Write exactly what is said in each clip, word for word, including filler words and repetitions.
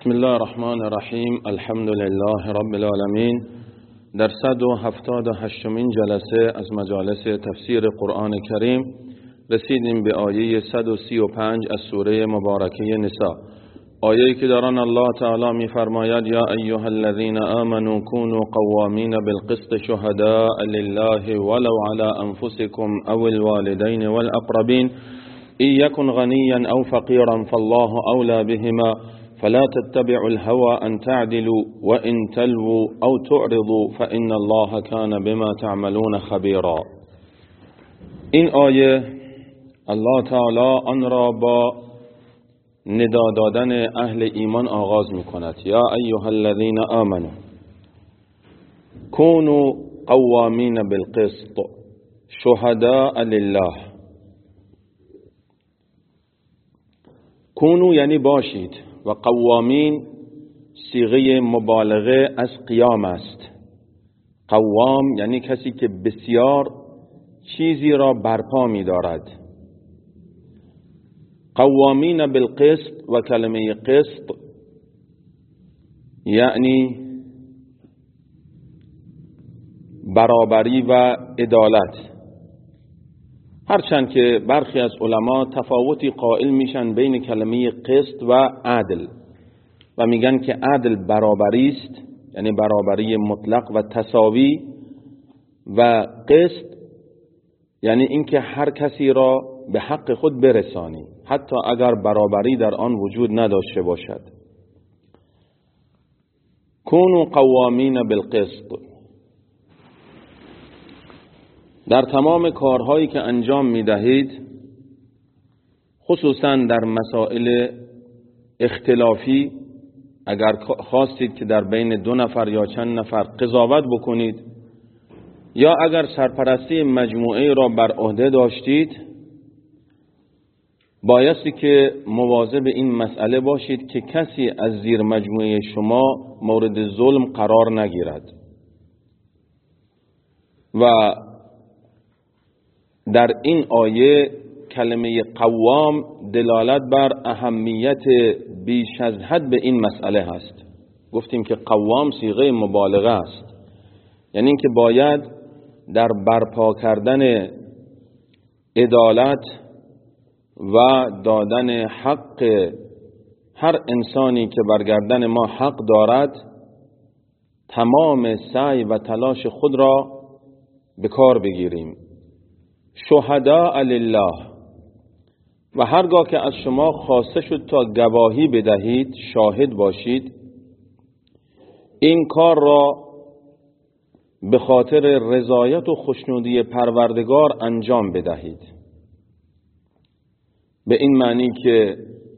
بسم الله الرحمن الرحیم. الحمد لله رب العالمین. در صد و هفتاد و هشتمین جلسه از مجالس تفسیر قرآن کریم رسیدیم به آیه صد و سی و پنج از سوره مبارکه نساء، آیه‌ای که در آن الله تعالی می‌فرماید: یا ایها الذین آمنوا كونوا قوامین بالقسط شهداء لله ولو على انفسكم او الوالدين والاقربين ان يكن غنيا او فقيرا فالله اولى بهما فلا تتبعوا الهوى ان تعدلوا وان تلووا او تعرضوا فان الله كان بما تعملون خبيرا. این آیه الله تعالی آن را با ندا دادن اهل ایمان آغاز می کند. یا ایها الذین آمنوا كونوا قوامین بالقسط شهداء لله. کونو یعنی باشید و قوامین صیغه مبالغه از قیام است. قوام یعنی کسی که بسیار چیزی را برپا می دارد. قوامین بالقسط و کلمه قسط یعنی برابری و عدالت، هرچند که برخی از علما تفاوتی قائل میشن بین کلمه قسط و عدل و میگن که عدل برابری است، یعنی برابری مطلق و تساوی، و قسط یعنی اینکه هر کسی را به حق خود برسانی حتی اگر برابری در آن وجود نداشته باشد. کونوا قوامین بالقسط. در تمام کارهایی که انجام می دهید، خصوصا در مسائل اختلافی، اگر خواستید که در بین دو نفر یا چند نفر قضاوت بکنید یا اگر سرپرستی مجموعه را بر عهده داشتید، بایستی که مواظب این مسئله باشید که کسی از زیر مجموعه شما مورد ظلم قرار نگیرد. و در این آیه کلمه قوام دلالت بر اهمیت بیش از حد به این مسئله هست. گفتیم که قوام صیغه مبالغه است، یعنی اینکه باید در برپا کردن عدالت و دادن حق هر انسانی که بر گردن ما حق دارد تمام سعی و تلاش خود را به کار بگیریم. شهداء لله. و هرگاه که از شما خواسته شد تا گواهی بدهید، شاهد باشید، این کار را به خاطر رضایت و خوشنودی پروردگار انجام بدهید. به این معنی که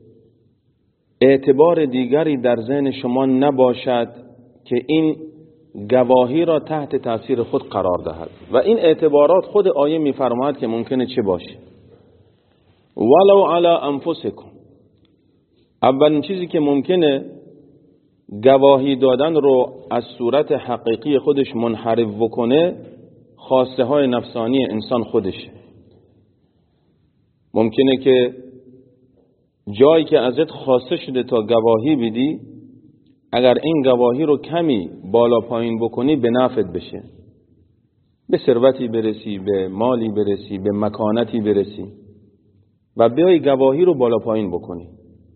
اعتبار دیگری در ذهن شما نباشد که این گواهی را تحت تاثیر خود قرار دهد. و این اعتبارات خود آیه می‌فرماید که ممکنه چه باشه؟ ولو علی انفسکم. اولین چیزی که ممکنه گواهی دادن رو از صورت حقیقی خودش منحرف بکنه، خواسته های نفسانی انسان خودشه. ممکنه که جایی که ازت خواسته شده تا گواهی بدی، اگر این گواهی رو کمی بالا پایین بکنی به نفعت بشه، به ثروتی برسی، به مالی برسی، به مکانتی برسی و بیای گواهی رو بالا پایین بکنی.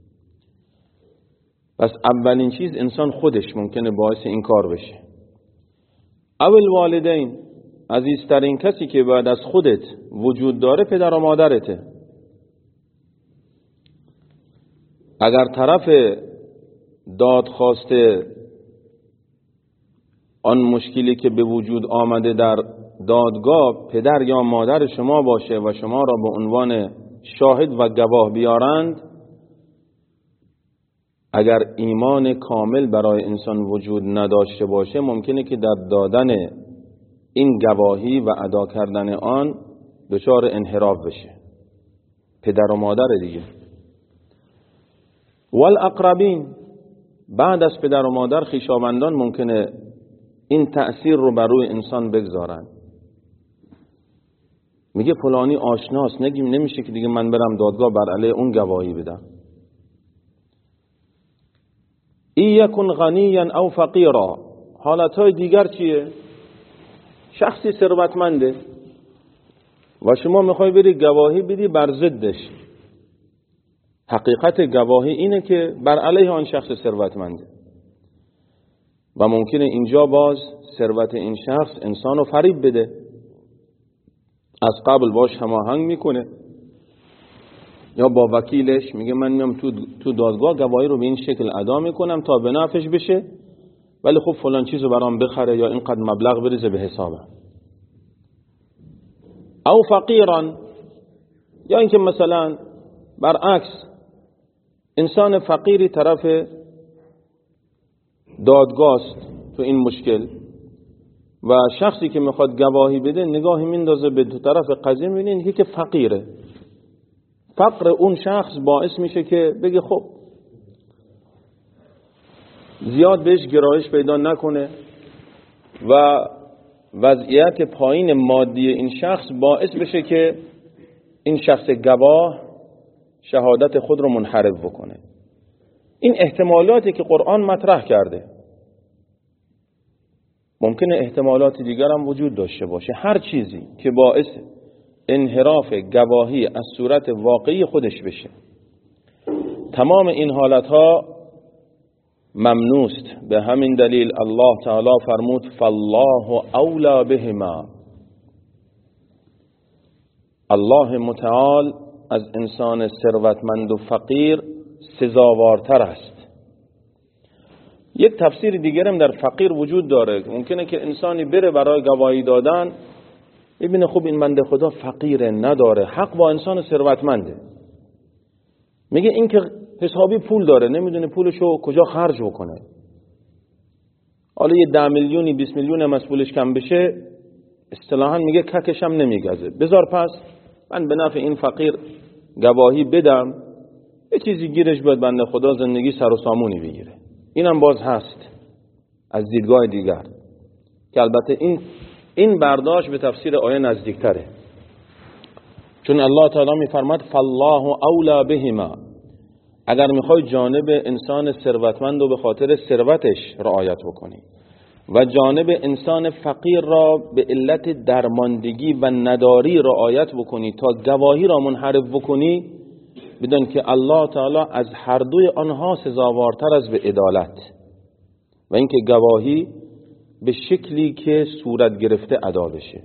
پس اولین چیز انسان خودش ممکنه باعث این کار بشه. اول والدین، عزیزترین کسی که بعد از خودت وجود داره پدر و مادرته. اگر طرف دادخواست آن مشکلی که به وجود آمده در دادگاه پدر یا مادر شما باشه و شما را به عنوان شاهد و گواه بیارند، اگر ایمان کامل برای انسان وجود نداشته باشه، ممکنه که در دادن این گواهی و ادا کردن آن دچار انحراف بشه. پدر و مادر دیگه. والاقربین، بعد از پدر و مادر خویشاوندان ممکنه این تأثیر رو بر روی انسان بگذارن. میگه فلانی آشناست، نگیم نمیشه که دیگه من برم دادگاه بر علیه اون گواهی بدم. این یکن غنیا او فقیرا. حالتهای دیگر چیه؟ شخصی ثروتمنده و شما میخوای بری گواهی بدی بر ضدش. حقیقت گواهی اینه که بر علیه آن شخص ثروتمنده و ممکنه اینجا باز ثروت این شخص انسانو فریب بده، از قبل باش هماهنگ میکنه یا با وکیلش میگه من میام تو تو دادگاه گواهی رو به این شکل ادا میکنم تا به نفعش بشه، ولی خب فلان چیزو برام بخره یا اینقدر مبلغ بریزه به حسابم. او فقیران، یا اینکه مثلا برعکس انسان فقیری طرف دادگاهست تو این مشکل و شخصی که میخواد گواهی بده نگاهی میندازه به دو طرف قضیه، میبینه که فقیره. فقر اون شخص باعث میشه که بگه خب زیاد بهش گرایش پیدا نکنه و وضعیت پایین مادی این شخص باعث بشه که این شخص گواه شهادت خود رو منحرف بکنه. این احتمالاتی که قرآن مطرح کرده. ممکنه احتمالات دیگر هم وجود داشته باشه. هر چیزی که باعث انحراف گواهی از صورت واقعی خودش بشه، تمام این حالتها ممنوست. به همین دلیل الله تعالی فرمود فالله اولا بهما. الله متعال از انسان ثروتمند و فقیر سزاوارتر است. یک تفسیر دیگرم در فقیر وجود داره. ممکنه که انسانی بره برای گواهی دادن ببینه خب این بنده خدا فقیره، نداره حق با انسان ثروتمنده، میگه این که حسابی پول داره نمیدونه پولشو کجا خرج بکنه، حالا یه ده میلیونی بیست میلیون هم از پولش کم بشه اصطلاحاً میگه ککشم نمیگزه، بذار پس من به نفع این فقیر گواهی بدم، یه چیزی گیرش باید بنده خدا زندگی سر و سامونی بگیره. اینم باز هست از دیدگاه دیگر که البته این این برداشت به تفسیر آیه نزدیکتره، چون الله تعالی میفرماد فالله اولا بهما. اگر میخوای جانب انسان ثروتمند و به خاطر ثروتش رعایت بکنی و جانب انسان فقیر را به علت درماندگی و نداری رعایت بکنی تا گواهی را منحرف بکنی، بدون که الله تعالی از هر دوی آنها سزاوارتر از به عدالت و اینکه گواهی به شکلی که صورت گرفته ادا بشه.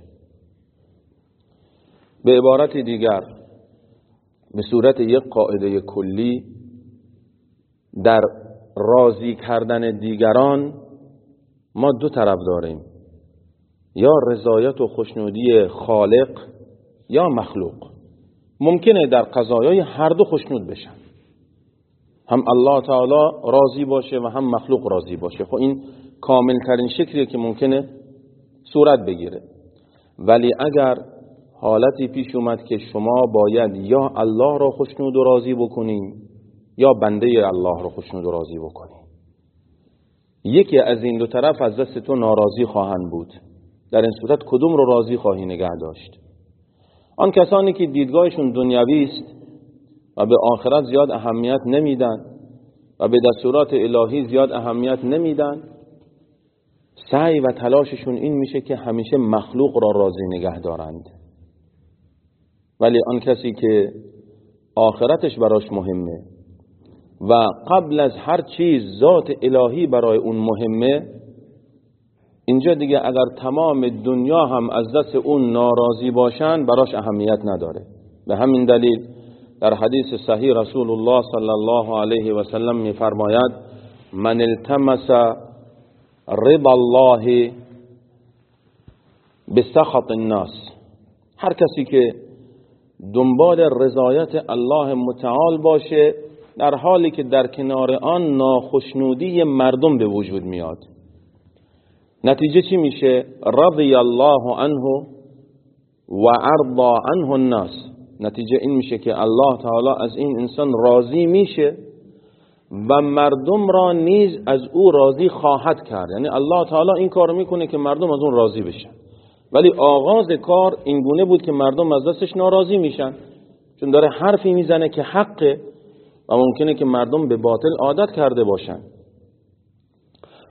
به عبارت دیگر به صورت یک قاعده کلی در راضی کردن دیگران ما دو طرف داریم، یا رضایت و خوشنودی خالق یا مخلوق. ممکنه در قضایای هر دو خوشنود بشن، هم الله تعالی راضی باشه و هم مخلوق راضی باشه. خب این کامل ترین شکلیه که ممکنه صورت بگیره. ولی اگر حالتی پیش اومد که شما باید یا الله را خوشنود و راضی بکنین یا بنده الله را خوشنود و راضی بکنین، یکی از این دو طرف از دست تو ناراضی خواهند بود، در این صورت کدوم رو راضی خواهی نگه داشت؟ آن کسانی که دیدگاهشون دنیوی است و به آخرت زیاد اهمیت نمیدن و به دستورات الهی زیاد اهمیت نمیدن، سعی و تلاششون این میشه که همیشه مخلوق را راضی نگه دارند. ولی آن کسی که آخرتش براش مهمه و قبل از هر چیز ذات الهی برای اون مهمه، اینجا دیگه اگر تمام دنیا هم از دست اون ناراضی باشن براش اهمیت نداره. به همین دلیل در حدیث صحیح رسول الله صلی الله علیه و سلم می‌فرماید من التمس رضا الله بسخط الناس. هر کسی که دنبال رضایت الله متعال باشه در حالی که در کنار آن ناخشنودی مردم به وجود میاد، نتیجه چی میشه؟ رضی الله عنه و ارضا عنه الناس. نتیجه این میشه که الله تعالی از این انسان راضی میشه و مردم را نیز از او راضی خواهد کرد. یعنی الله تعالی این کار میکنه که مردم از اون راضی بشن، ولی آغاز کار این گونه بود که مردم از دستش ناراضی میشن، چون داره حرفی میزنه که حقه و ممکنه که مردم به باطل عادت کرده باشن.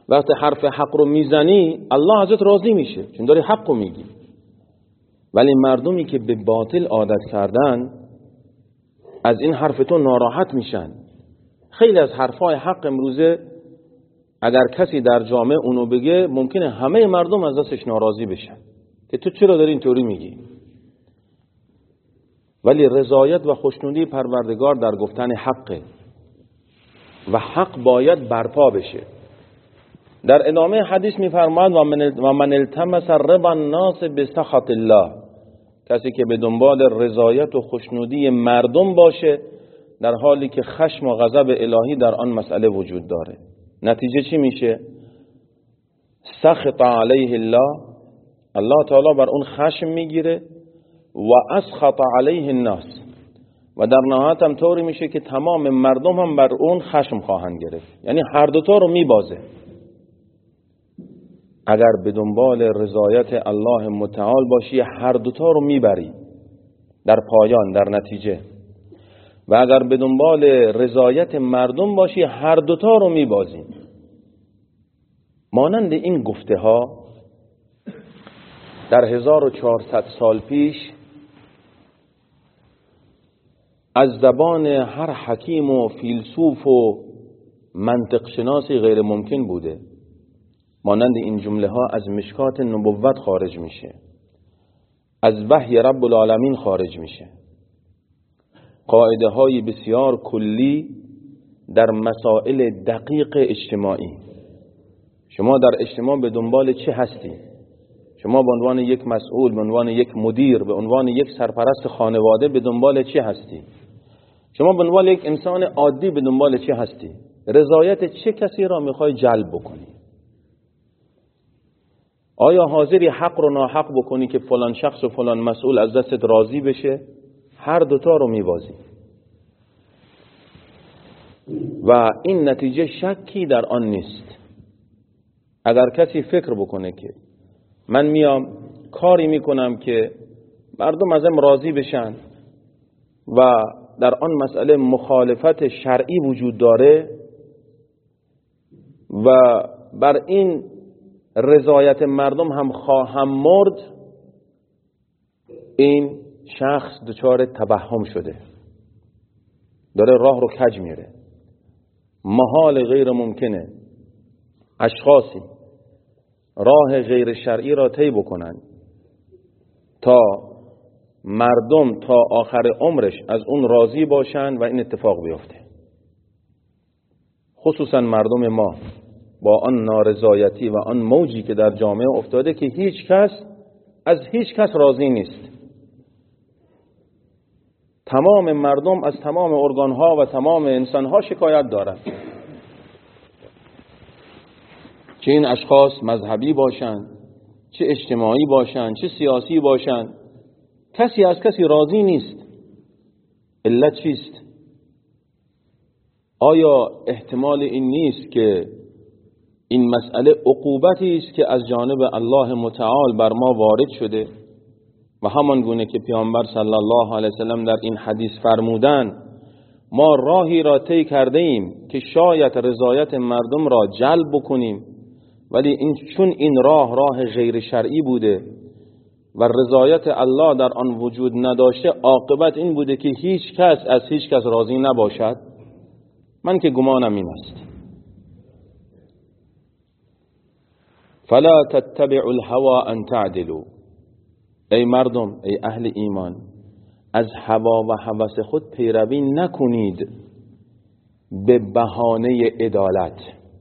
وقتی حرف حق رو میزنی الله ازت راضی میشه چون داری حق رو میگی. ولی مردمی که به باطل عادت کردن از این حرف تو ناراحت میشن. خیلی از حرفای حق امروزه اگر کسی در جامعه اونو بگه ممکنه همه مردم از دستش ناراضی بشن که تو چرا داری اینطوری میگی. ولی رضایت و خوشنودی پروردگار در گفتن حقه و حق باید برپا بشه. در ادامه حدیث میفرماد و من التمس رضا الناس بسخط الله، کسی که به دنبال رضایت و خوشنودی مردم باشه در حالی که خشم و غضب الهی در آن مسئله وجود داره، نتیجه چی میشه؟ سخط علیه الله، الله تعالی بر اون خشم میگیره و اسخط علیه الناس، و در نهایت هم طوری میشه که تمام مردم هم بر اون خشم خواهند گرفت. یعنی هر دوتا رو میبازه. اگر به دنبال رضایت الله متعال باشی هر دوتا رو میبری در پایان، در نتیجه. و اگر به دنبال رضایت مردم باشی هر دوتا رو میبازی. مانند این گفته ها در هزار و چهارصد سال پیش از زبان هر حکیم و فیلسوف و منطق شناسی غیر ممکن بوده. مانند این جمله ها از مشکات نبوت خارج میشه، از وحی رب العالمین خارج میشه. قاعده های بسیار کلی در مسائل دقیق اجتماعی. شما در اجتماع به دنبال چه هستی؟ شما به عنوان یک مسئول، به عنوان یک مدیر، به عنوان یک سرپرست خانواده به دنبال چه هستی؟ شما به عنوان یک انسان عادی به دنبال چه هستی؟ رضایت چه کسی را میخوای جلب بکنی؟ آیا حاضری حق رو ناحق بکنی که فلان شخص و فلان مسئول از دستت راضی بشه؟ هر دوتا رو میبازی و این نتیجه شکی در آن نیست. اگر کسی فکر بکنه که من میام کاری میکنم که مردم ازم راضی بشن و در آن مسئله مخالفت شرعی وجود داره و بر این رضایت مردم هم خواهم مرد، این شخص دچار توهم شده، داره راه رو کج میره. محال غیر ممکنه اشخاصی راه غیر شرعی را طی بکنن تا مردم تا آخر عمرش از اون راضی باشن و این اتفاق بیفته. خصوصا مردم ما با آن نارضایتی و آن موجی که در جامعه افتاده که هیچ کس از هیچ کس راضی نیست. تمام مردم از تمام ارگانها و تمام انسانها شکایت دارند، چه این اشخاص مذهبی باشند، چه اجتماعی باشند، چه سیاسی باشند. کسی از کسی راضی نیست. علت چیست؟ آیا احتمال این نیست که این مسئله عقوبتی است که از جانب الله متعال بر ما وارد شده و همان گونه که پیامبر صلی الله علیه وسلم در این حدیث فرمودند ما راهی را طی کرده ایم که شاید رضایت مردم را جلب بکنیم، ولی این چون این راه راه غیر شرعی بوده و رضایت الله در آن وجود نداشته، عاقبت این بوده که هیچ کس از هیچ کس راضی نباشد. من که گمانم این است. فلا تتبعوا الهوى ان تعدلوا، ای مردم، ای اهل ایمان، از هوا و هوس خود پیروی نکنید به بهانه عدالت.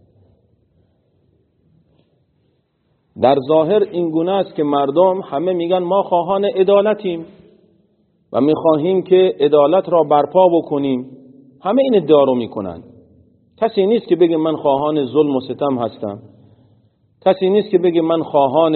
در ظاهر این گونه است که مردم همه میگن ما خواهان عدالتیم و میخواهیم که عدالت را برپا بکنیم. همه این ادعا رو میکنن. کسی نیست که بگه من خواهان ظلم و ستم هستم. کسی نیست که بگه من خواهان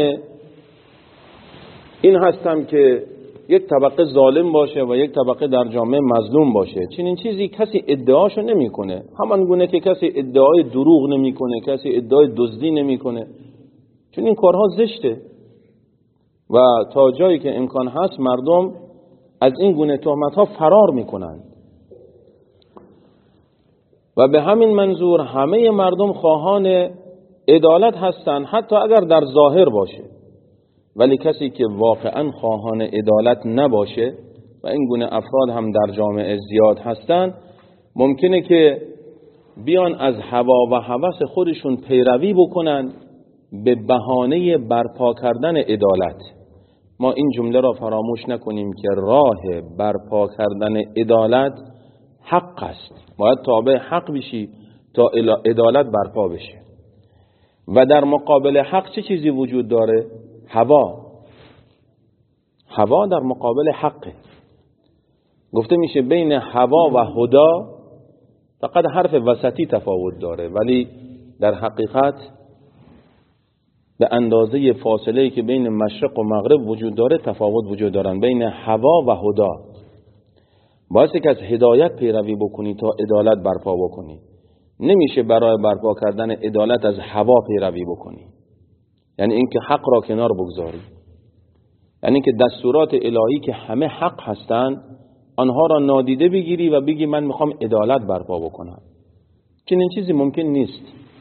این هستم که یک طبقه ظالم باشه و یک طبقه در جامعه مظلوم باشه. چنین چیزی کسی ادعاشو نمیکنه. همان گونه که کسی ادعای دروغ نمیکنه، کسی ادعای دزدی نمیکنه، چون این کارها زشته و تا جایی که امکان هست مردم از این گونه تهمت‌ها فرار میکنند و به همین منظور همه مردم خواهان عدالت هستن حتی اگر در ظاهر باشه، ولی کسی که واقعا خواهان عدالت نباشه و این گونه افراد هم در جامعه زیاد هستن، ممکنه که بیان از هوا و هوس خودشون پیروی بکنن به بهانه برپا کردن عدالت. ما این جمله را فراموش نکنیم که راه برپا کردن عدالت حق است. باید تابع حق بشی تا عدالت برپا بشه. و در مقابل حق چه چیزی وجود داره؟ هوا. هوا در مقابل حقه. گفته میشه بین هوا و هدا فقط حرف وسطی تفاوت داره، ولی در حقیقت به اندازه فاصله‌ای که بین مشرق و مغرب وجود داره تفاوت وجود دارن بین هوا و هدا. باید که از هدایت پیروی بکنی تا عدالت برپا بکنی. نمیشه برای برپا کردن عدالت از هوا پیروی بکنی، یعنی اینکه حق را کنار بگذاری، یعنی اینکه دستورات الهی که همه حق هستند آنها را نادیده بگیری و بگی من میخوام عدالت برپا بکنم. چنین چیزی ممکن نیست.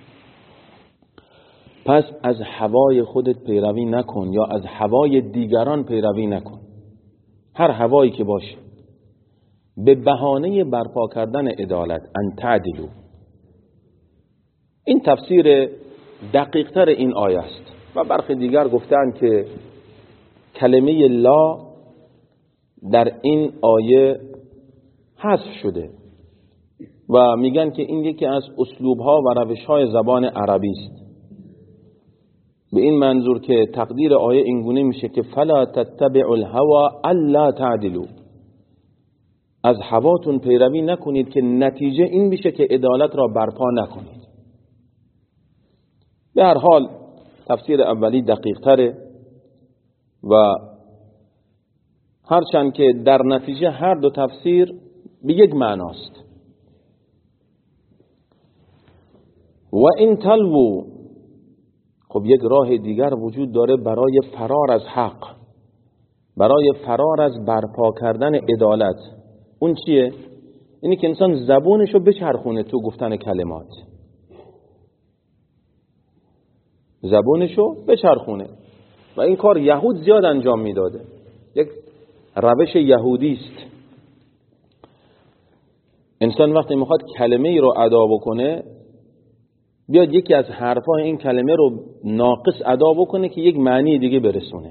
پس از هوای خودت پیروی نکن یا از هوای دیگران پیروی نکن، هر هوایی که باشه، به بهانه برپا کردن عدالت. ان تعدلوا. این تفسیر دقیق تر این آیه است. و برخی دیگر گفتن که کلمه لا در این آیه حذف شده و میگن که این یکی از اسلوبها و روشهای زبان عربی است، به این منظور که تقدیر آیه اینگونه میشه که فلا تتبعوا الهوى الا تعدلوا. از هواتون پیروی نکنید که نتیجه این میشه که عدالت را برپا نکنید. به هر حال تفسیر اولی دقیق تره و هرچند که در نتیجه هر دو تفسیر به یک معناست. و این تلوو، خب یک راه دیگر وجود داره برای فرار از حق، برای فرار از برپا کردن عدالت. اون چیه؟ اینی که انسان زبونشو بچرخونه تو گفتن کلمات، زبونشو بچرخونه. و این کار یهود زیاد انجام میداده، یک روش یهودی است. انسان وقتی میخواد کلمه ای رو ادا بکنه بیاد یکی از حرفای این کلمه رو ناقص ادا بکنه که یک معنی دیگه برسونه.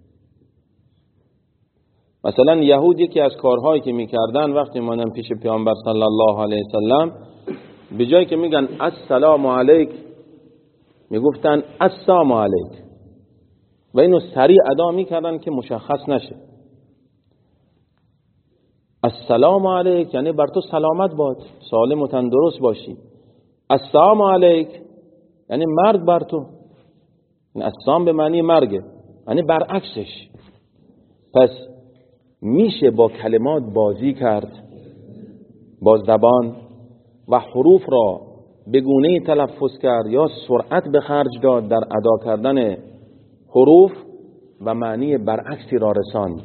مثلا یهود یکی از کارهایی که میکردن وقتی مانن پیش پیامبر صلی الله علیه وسلم، به جایی که میگن السلام علیک میگفتن السلام علیک و اینو سریع ادا میکردن که مشخص نشه. السلام علیک یعنی بر تو سلامت باد، سالم و تندرست باشی. السلام علیک یعنی مرگ بر تو، السلام به معنی مرگه، یعنی برعکسش. پس میشه با کلمات بازی کرد، با زبان و حروف را به گونه‌ای تلفظ کرد یا سرعت به خرج داد در ادا کردن حروف و معنی برعکسی را رساند.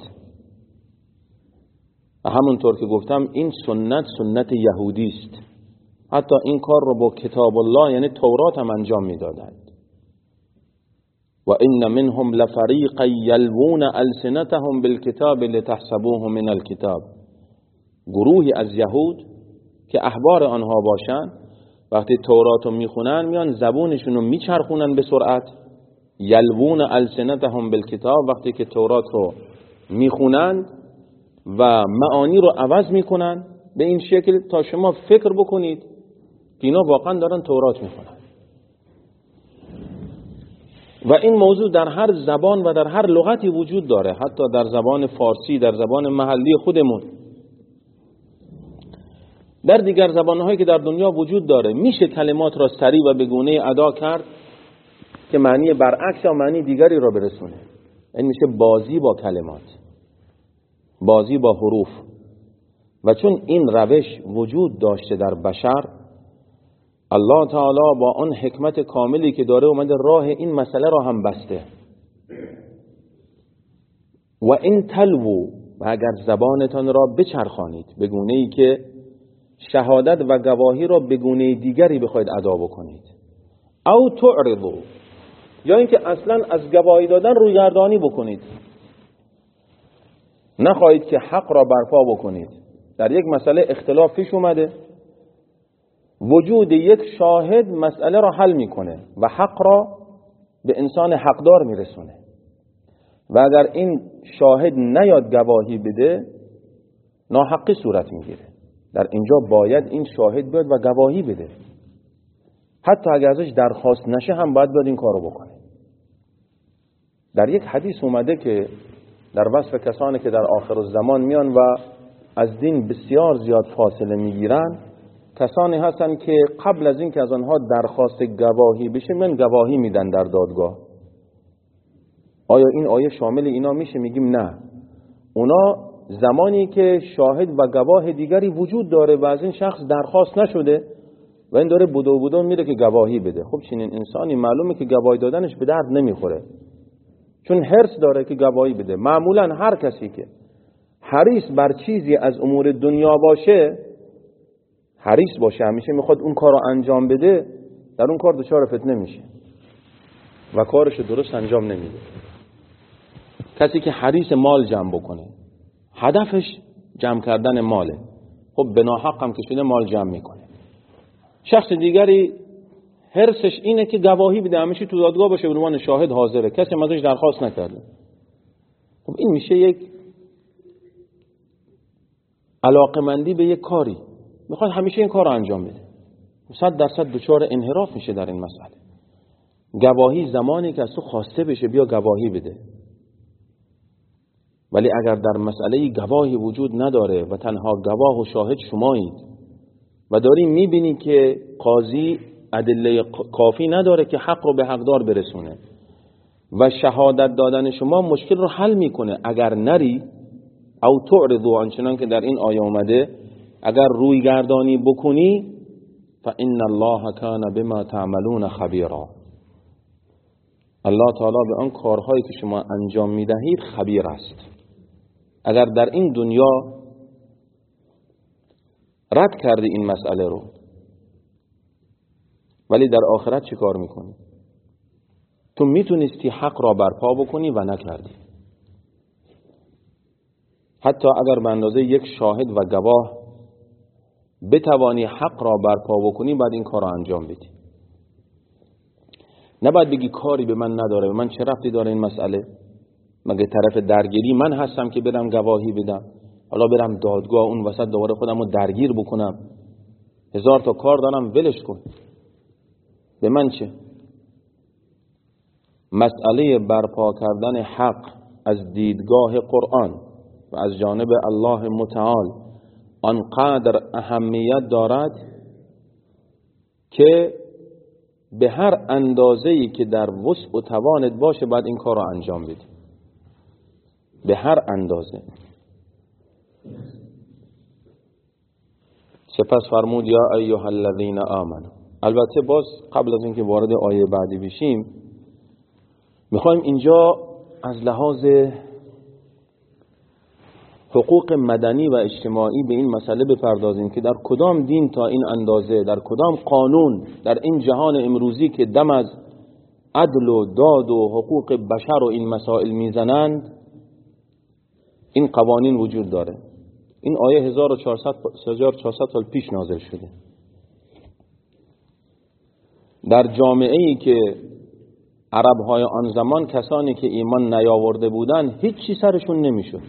و همونطور که گفتم این سنت سنت یهودی است. حتی این کار رو با کتاب الله یعنی تورات هم انجام میدادند. و ان منهم لفریقا یلوون السنتهم بالکتاب لتحسبوه من الکتاب. گروهی از یهود که احبار آنها باشن وقتی تورات رو میخونن میان زبونشون رو میچرخونن به سرعت. یلوون السنتهم بالکتاب، وقتی که تورات رو میخونن و معانی رو عوض میکنن به این شکل تا شما فکر بکنید که اینا واقعا دارن تورات میخونن. و این موضوع در هر زبان و در هر لغتی وجود داره، حتی در زبان فارسی، در زبان محلی خودمون، در دیگر زبانهایی که در دنیا وجود داره. میشه کلمات را سریع و به گونه ادا کرد که معنی برعکس یا معنی دیگری را برسونه. این میشه بازی با کلمات، بازی با حروف. و چون این روش وجود داشته در بشر، الله تعالی با آن حکمت کاملی که داره اومده راه این مسئله را هم بسته. و این تلوو، و اگر زبانتان را بچرخانید به گونه‌ای که شهادت و گواهی را به گونه دیگری بخواید ادا بکنید. او تعرضوا، یا اینکه اصلا از گواهی دادن رویگردانی بکنید، نخواهید که حق را برپا بکنید. در یک مسئله اختلاف پیش اومده، وجود یک شاهد مسئله را حل میکنه و حق را به انسان حقدار میرسونه و اگر این شاهد نیاد گواهی بده ناحقی صورت میگیره. در اینجا باید این شاهد بیاد و گواهی بده، حتی اگر ازش درخواست نشه هم باید بیاد این کارو بکنه. در یک حدیث اومده که در وصف کسانی که در آخر الزمان میان و از دین بسیار زیاد فاصله میگیرن، کسانی هستن که قبل از این که از آنها درخواست گواهی بشه من گواهی میدن در دادگاه. آیا این آیه شامل اینا میشه؟ میگیم نه. اونا زمانی که شاهد و گواه دیگری وجود داره و از این شخص درخواست نشده و این داره بدو بدو میره که گواهی بده، خب چنین انسانی معلومه که گواهی دادنش به درد نمیخوره، چون حرص داره که گواهی بده. معمولا هر کسی که حریص بر چیزی از امور دنیا باشه، حریص باشه، همیشه میخواد اون کار رو انجام بده، در اون کار دچار فتنه میشه و کارش درست انجام نمیده. کسی که حریص مال جمع بکنه، هدفش جمع کردن ماله، خب به ناحق هم که شده مال جمع میکنه. شخص دیگری حرصش اینه که گواهی بده، همیشه تو دادگاه باشه، به عنوان شاهد حاضره، کسی هم ازش درخواست نکرده. خب این میشه یک علاقمندی به یک کاری، میخواد همیشه این کار رو انجام بده، صد درصد دچار انحراف میشه در این مسئله. گواهی زمانی که از تو خواسته بشه بیا گواهی بده، ولی اگر در مسئله گواهی وجود نداره و تنها گواه و شاهد شمایید و داری میبینی که قاضی ادله کافی نداره که حق رو به حقدار برسونه و شهادت دادن شما مشکل رو حل میکنه، اگر نری او تعرضوا، آنچنان که در این آیه اومده، اگر روی گردانی بکنی فإن الله کان بما تعملون خبیرا، الله تعالی به آن کارهایی که شما انجام میدهید خبیر است. اگر در این دنیا رد کردی این مسئله رو، ولی در آخرت چی کار میکنی؟ تو میتونستی حق را برپا بکنی و نکردی. حتی اگر به اندازه یک شاهد و گواه بتوانی حق را برپا بکنی، بعد این کار را انجام بدی. نباید بگی کاری به من نداره، به من چه ربطی داره این مسئله؟ مگه طرف درگیری من هستم که برم گواهی بدم؟ حالا برم دادگاه اون وسط دوباره خودم رو درگیر بکنم، هزار تا کار دارم، ولش کن، به من چه؟ مسئله برپا کردن حق از دیدگاه قرآن و از جانب الله متعال آنقدر اهمیت دارد که به هر اندازه‌ای که در وسع و توانت باشه بعد این کار را انجام بدی، به هر اندازه. سپس فرمود یا ایها الذین آمنوا. البته باز قبل از اینکه وارد آیه بعدی بشیم میخوایم اینجا از لحاظ حقوق مدنی و اجتماعی به این مسئله بپردازیم که در کدام دین تا این اندازه، در کدام قانون در این جهان امروزی که دم از عدل و داد و حقوق بشر و این مسائل میزنند این قوانین وجود داره. این آیه هزار و چهارصد سال پیش نازل شده. در جامعه ای که عرب های آن زمان کسانی که ایمان نیاورده بودن هیچی سرشون نمیشد،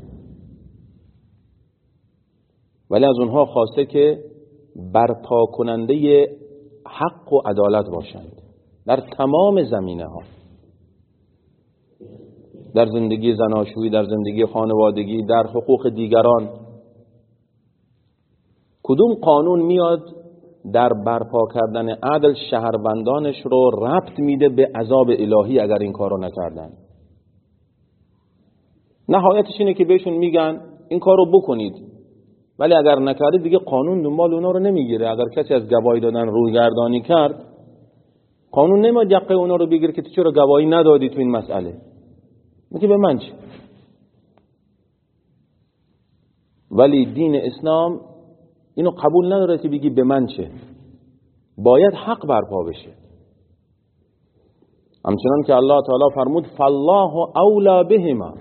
ولی از اونها خواسته که برپا کننده حق و عدالت باشند در تمام زمینه ها، در زندگی زناشویی، در زندگی خانوادگی، در حقوق دیگران. کدوم قانون میاد در برپا کردن عدل شهروندانش رو ربط میده به عذاب الهی اگر این کارو نکردن؟ نهایتش اینه که بهشون میگن این کارو بکنید، ولی اگر نکردید دیگه قانون دنبال اونا رو نمیگیره. اگر کسی از گواهی دادن رویگردانی کرد، قانون نمیاد یقه اونا رو بگیره که تو چرا گواهی ندادی تو این مسئله، میگه به من چه. ولی دین اسلام اینو قبول نداره که بگی به من چه، باید حق برپا بشه. همچنان که الله تعالی فرمود فالله اولا بهما،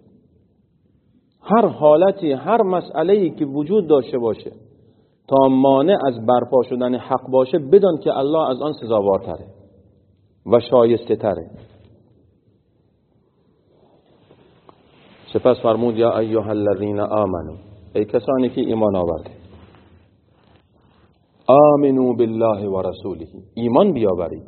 هر حالتی، هر مسئله‌ای که وجود داشته باشه تا مانع از برپا شدن حق باشه، بدان که الله از آن سزاوارتره و شایسته تره. سپس فرمود یا ایها الذین آمنو، ای کسانی که ایمان آورده، آمنو بالله و رسوله، ایمان بیاورید.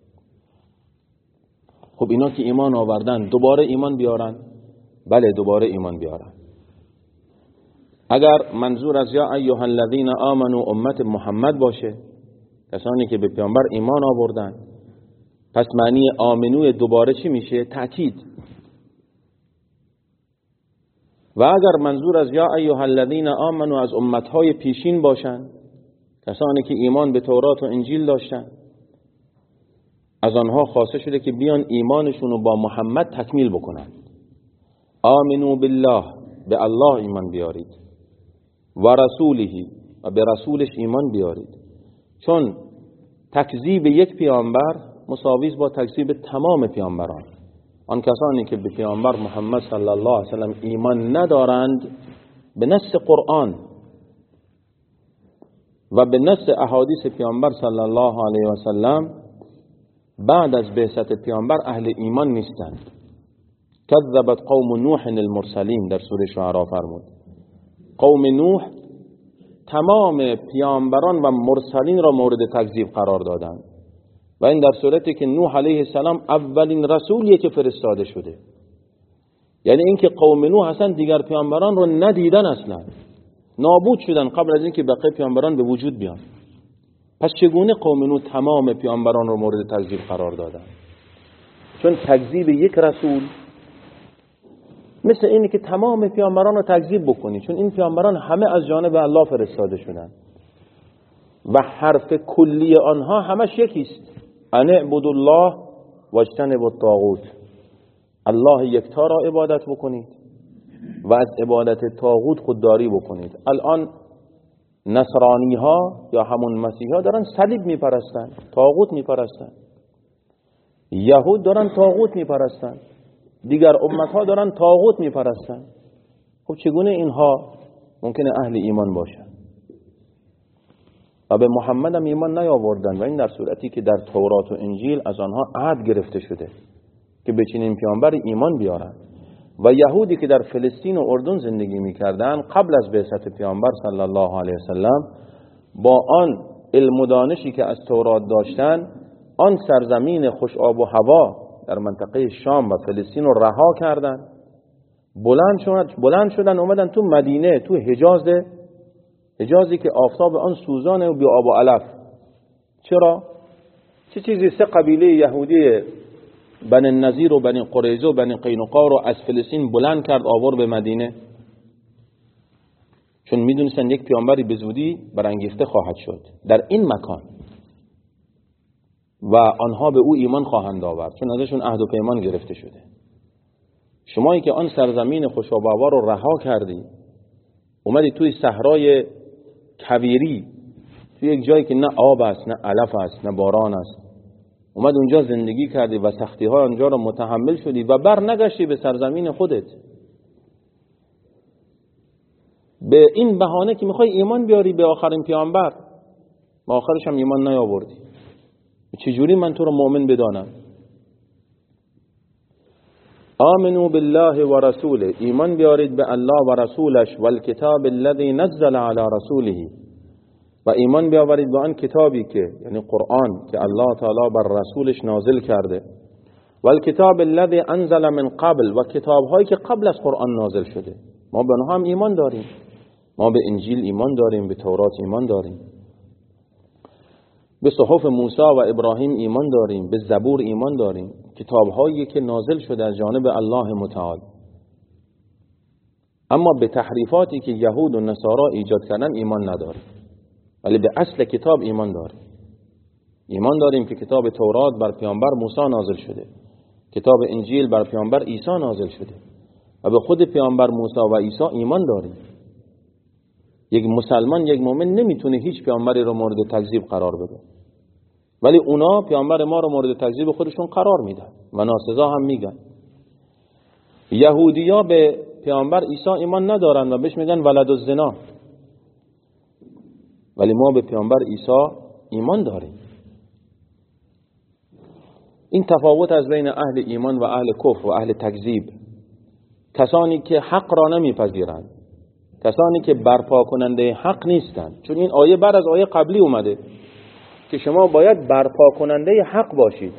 خب اینا که ایمان آوردن دوباره ایمان بیارن؟ بله دوباره ایمان بیارن. اگر منظور از یا ایها الذین آمنو امت محمد باشه، کسانی که به پیامبر ایمان آوردن، پس معنی آمنو دوباره چی میشه؟ تأکید. و اگر منظور از یا ایها الذین آمنو از امتهای پیشین باشن، کسانی که ایمان به تورات و انجیل داشتن، از آنها خواسته شده که بیان ایمانشون رو با محمد تکمیل بکنن. آمنو بالله، به الله ایمان بیارید، و رسوله، و به رسولش ایمان بیارید. چون تکذیب یک پیامبر مساویس با تکذیب تمام پیامبران. آن کسانی که به پیامبر محمد صلی الله علیه وسلم ایمان ندارند، به نص قرآن و به نص احادیث پیامبر صلی الله علیه وسلم بعد از بعثت پیامبر اهل ایمان نیستند. کذبت قوم نوح المرسلین، در سوره شعراء فرمود قوم نوح تمام پیامبران و مرسلین را مورد تکذیب قرار دادند، و این در صورتی که نوح علیه السلام اولین رسولیه که فرستاده شده. یعنی اینکه قوم نوح اصلا دیگر پیامبران رو ندیدن، اصلا نابود شدن قبل از اینکه بقیه پیامبران به وجود بیان. پس چگونه قوم نوح تمام پیامبران رو مورد تکذیب قرار دادن؟ چون تکذیب یک رسول مثل اینه که تمام پیامبران رو تکذیب بکنی، چون این پیامبران همه از جانب الله فرستاده شدن و حرف کلی آنها همش یکیست: ان اعبدوا الله واجتنبوا الطاغوت. الله یکتا را عبادت بکنید و از عبادت طاغوت خودداری بکنید. الان نصرانی ها یا همون مسیحی ها دارن صلیب میپرستن، طاغوت میپرستن. یهود دارن طاغوت میپرستن، دیگر امت ها دارن طاغوت میپرستن. خب چگونه اینها ممکنه اهل ایمان باشن و به محمد هم ایمان نیاوردن؟ و این در صورتی که در تورات و انجیل از آنها عهد گرفته شده که به چنین پیامبر ایمان بیارن. و یهودی که در فلسطین و اردن زندگی میکردن قبل از بعثت پیامبر صلی الله علیه وسلم، با آن علم و دانشی که از تورات داشتن، آن سرزمین خوش آب و هوا در منطقه شام و فلسطین رو رها کردن، بلند شدن بلند شدن اومدن تو مدینه، تو حجاز، حجازی که آفتاب آن سوزانه و بی آب و علف. چرا؟ چه چیزی سه قبیله یهودی بنی النضیر و بنی قریظه و بنی قینقاع رو از فلسطین بلند کرد آورد به مدینه؟ چون میدونستن یک پیامبری به زودی برانگیخته خواهد شد در این مکان و آنها به او ایمان خواهند آورد، چون ازشون عهد و پیمان گرفته شده. شمایی که آن سرزمین خوش آب و هوا رو رها کردی، اومدی توی صحرای کویری، توی یک جایی که نه آب است، نه علف است، نه باران است، اومد اونجا زندگی کردی و سختی های اونجا رو متحمل شدی و بر نگشتی به سرزمین خودت به این بهانه که میخوای ایمان بیاری به آخرین پیامبر و آخرش هم ایمان نیاوردی. چجوری من تو رو مؤمن بدانم؟ آمنو بالله و رسوله، ایمان بیارید به الله و رسولش، و الکتاب الذی نزل علی رسوله، و ایمان بیاورید به آن کتابی که یعنی قرآن که الله تعالی بر رسولش نازل کرده، و الکتاب الذی انزل من قبل، و کتابهایی که قبل از قرآن نازل شده. ما به آنها هم ایمان داریم، ما به انجیل ایمان داریم، به تورات ایمان داریم، به صحف موسی و ابراهیم ایمان داریم، به زبور ایمان داریم، کتابهایی که نازل شده از جانب الله متعال. اما به تحریفاتی که یهود و نصارا ایجاد کردن ایمان نداریم، ولی به اصل کتاب ایمان داریم. ایمان داریم که کتاب تورات بر پیامبر موسی نازل شده، کتاب انجیل بر پیامبر عیسی نازل شده، و به خود پیامبر موسی و عیسی ایمان داریم. یک مسلمان، یک مؤمن نمیتونه هیچ پیامبری رو مورد تکذیب قرار بده. ولی اونا پیامبر ما رو مورد تکذیب خودشون قرار میدن و ناسزا هم میگن. یهودیا به پیامبر عیسی ایمان ندارن و بهش میگن ولد الزنا، ولی ما به پیامبر عیسی ایمان داریم. این تفاوت از بین اهل ایمان و اهل کفر و اهل تکذیب. کسانی که حق را نمیپذیرند، کسانی که برپا کننده حق نیستند، چون این آیه بعد از آیه قبلی اومده که شما باید برپا کننده حق باشید.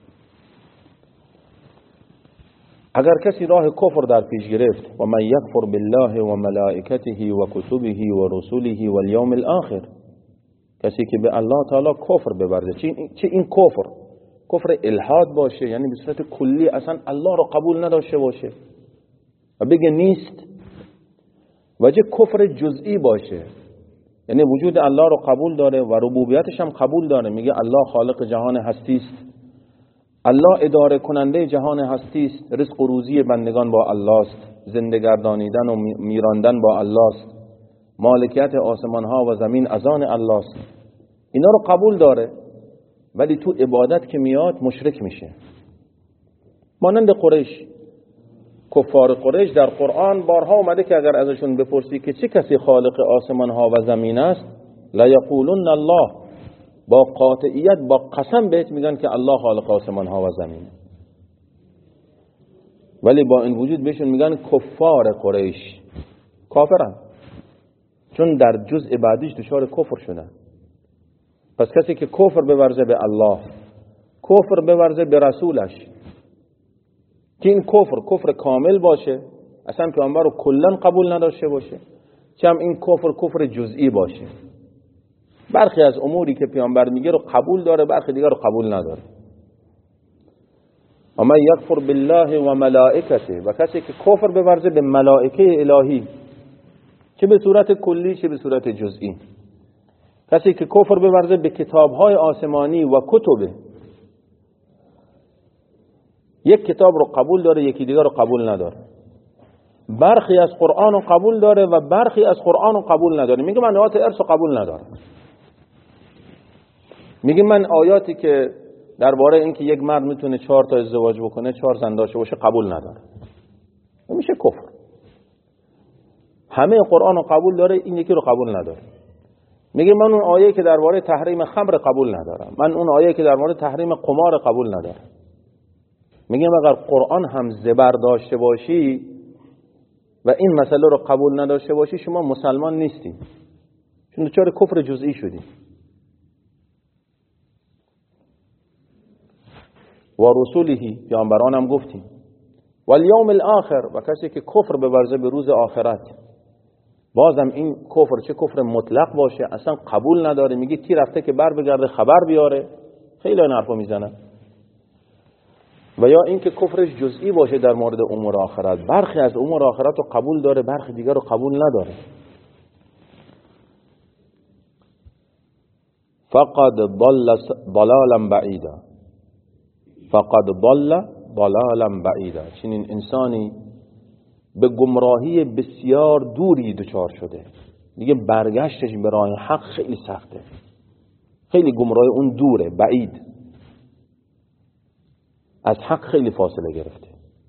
اگر کسی راه کفر در پیش گرفت، و من یکفر بالله و ملائکته و کتبه و رسوله و الیوم الاخر، کسی که به الله تعالی کفر بورزه، چه این کفر کفر الحاد باشه، یعنی به صورت کلی اصلا الله رو قبول نداشته باشه و بگه نیست، و چه کفر جزئی باشه، یعنی وجود الله رو قبول داره و ربوبیتش هم قبول داره، میگه الله خالق جهان هستی است، الله اداره کننده جهان هستی است، رزق و روزی بندگان با الله است، زنده گردانیدن و میراندن با الله است، مالکیت آسمان ها و زمین از آن الله است. اینا رو قبول داره، ولی تو عبادت که میاد مشرک میشه. مانند قریش، کفار قریش در قرآن بارها اومده که اگر ازشون بپرسی که چه کسی خالق آسمان ها و زمین است، لا یقولون الله، با قاطعیت با قسم بهت میگن که الله خالق آسمان ها و زمین، ولی با این وجود بهشون میگن کفار قریش، کافرن، چون در جزء بعدیش دچار کفر شدن. پس کسی که کفر بورزه به الله، کفر بورزه به رسولش، که این کفر کفر کامل باشه، اصلا پیامبر رو کلا قبول نداشته باشه، چه هم این کفر کفر جزئی باشه، برخی از اموری که پیامبر میگه رو قبول داره، برخی دیگر رو قبول نداره. اما یکفر بالله و ملائکته، و کسی که کفر بورزه به ملائکه الهی، چه به صورت کلی چه به صورت جزئی، کسی که کفر بورزه به کتابهای آسمانی و کتبه، یک کتاب رو قبول داره یکی دیگر رو قبول نداره، برخی از قرآن رو قبول داره و برخی از قرآن رو قبول نداره. میگه من آیات ارث رو قبول ندارم، میگه من آیاتی که درباره اینکه یک مرد میتونه چهار تا ازدواج بکنه، چهار زن داشته باشه، قبول نداره. میشه کفر. همه قرآن رو قبول داره، این یکی رو قبول نداره. میگه من اون آیه که درباره تحریم خمر قبول ندارم، من اون آیه که درباره تحریم قمار قبول ندارم. میگه اگر قرآن هم زبر داشته باشی و این مسئله رو قبول نداشته باشی، شما مسلمان نیستی، چون دچار کفر جزئی شدی. و رسوله، پیامبران هم گفتیم، و الیوم الاخر، و کسی که کفر بورزه به روز آخرت، بازم این کفر چه کفر مطلق باشه اصلا قبول نداره. میگه کی رفته که بر بگرده خبر بیاره، خیلی این حرفو میزنن. و یا اینکه کفرش جزئی باشه در مورد امور آخرت، برخی از امور آخرت رو قبول داره، برخی دیگر رو قبول نداره. فقد ضل ضلالا بعیدا، فقد ضل ضلالا بعیدا، چنین انسانی به گمراهی بسیار دوری دچار شده، دیگه برگشتش به راه حق خیلی سخته، خیلی گمراهی اون دوره، بعید، از حق خیلی فاصله گرفته.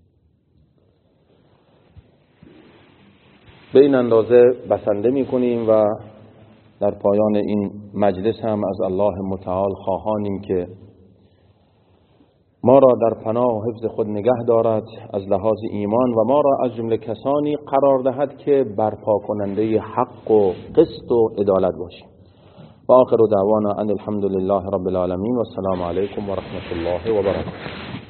به این اندازه بسنده می کنیم و در پایان این مجلس هم از الله متعال خواهانیم که ما را در پناه و حفظ خود نگه دارد از لحاظ ایمان و ما را از جمله کسانی قرار دهد که برپا کننده حق و قسط و عدالت باشیم. و آخر دعوانا ان الحمد لله رب العالمین و السلام علیکم و رحمت الله و برکاته.